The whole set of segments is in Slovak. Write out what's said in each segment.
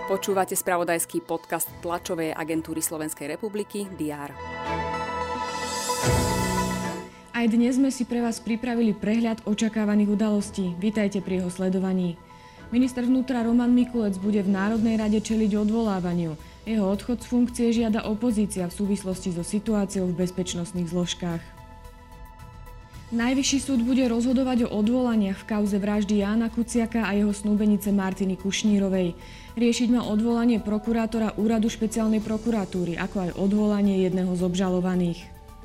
Počúvate spravodajský podcast tlačovej agentúry Slovenskej republiky DR. Aj dnes sme si pre vás pripravili prehľad očakávaných udalostí. Vítajte pri jeho sledovaní. Minister vnútra Roman Mikulec bude v Národnej rade čeliť odvolávaniu. Jeho odchod z funkcie žiada opozícia v súvislosti so situáciou v bezpečnostných zložkách. Najvyšší súd bude rozhodovať o odvolaniach v kauze vraždy Jána Kuciaka a jeho snúbenice Martiny Kušnírovej. Riešiť má odvolanie prokurátora úradu špeciálnej prokuratúry, ako aj odvolanie jedného z obžalovaných.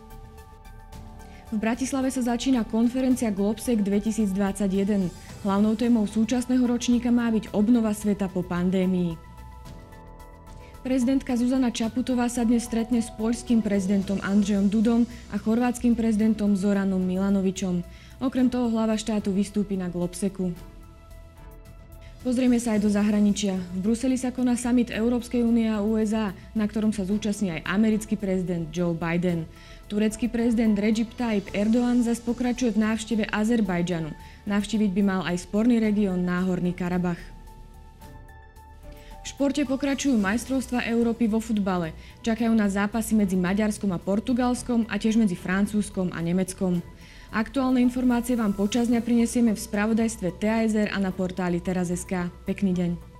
V Bratislave sa začína konferencia Globsec 2021. Hlavnou témou súčasného ročníka má byť obnova sveta po pandémii. Prezidentka Zuzana Čaputová sa dnes stretne s poľským prezidentom Andrzejom Dudom a chorvátskym prezidentom Zoranom Milanovičom. Okrem toho hlava štátu vystúpi na Globsecu. Pozrieme sa aj do zahraničia. V Bruseli sa koná summit Európskej únie a USA, na ktorom sa zúčastní aj americký prezident Joe Biden. Turecký prezident Recep Tayyip Erdoğan zas pokračuje v návšteve Azerbajdžanu. Navštíviť by mal aj sporný región Náhorný Karabach. V športe pokračujú majstrovstvá Európy vo futbale. Čakajú nás zápasy medzi Maďarskom a Portugalskom a tiež medzi Francúzskom a Nemeckom. Aktuálne informácie vám počas dňa prinesieme v spravodajstve TASR a na portáli teraz.sk. Pekný deň.